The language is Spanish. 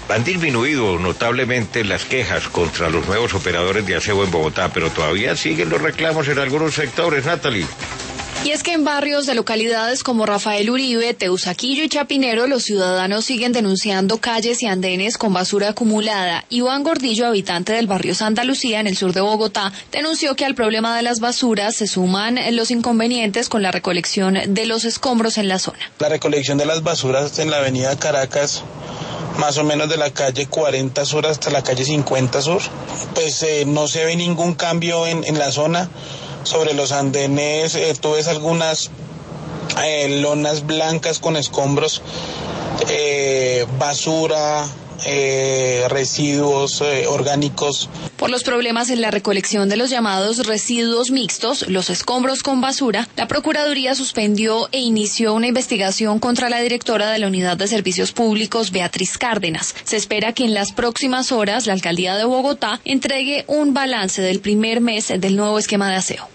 Han disminuido notablemente las quejas contra los nuevos operadores de aseo en Bogotá, pero todavía siguen los reclamos en algunos sectores, Natalie. Y es que en barrios de localidades como Rafael Uribe, Teusaquillo y Chapinero, los ciudadanos siguen denunciando calles y andenes con basura acumulada. Iván Gordillo, habitante del barrio Santa Lucía, en el sur de Bogotá, denunció que al problema de las basuras se suman los inconvenientes con la recolección de los escombros en la zona. La recolección de las basuras en la avenida Caracas, más o menos de la calle 40 Sur hasta la calle 50 Sur, pues no se ve ningún cambio en la zona. Sobre los andenes tú ves algunas lonas blancas con escombros, basura, residuos orgánicos. Por los problemas en la recolección de los llamados residuos mixtos, los escombros con basura, la Procuraduría suspendió e inició una investigación contra la directora de la Unidad de Servicios Públicos, Beatriz Cárdenas. Se espera que en las próximas horas la Alcaldía de Bogotá entregue un balance del primer mes del nuevo esquema de aseo.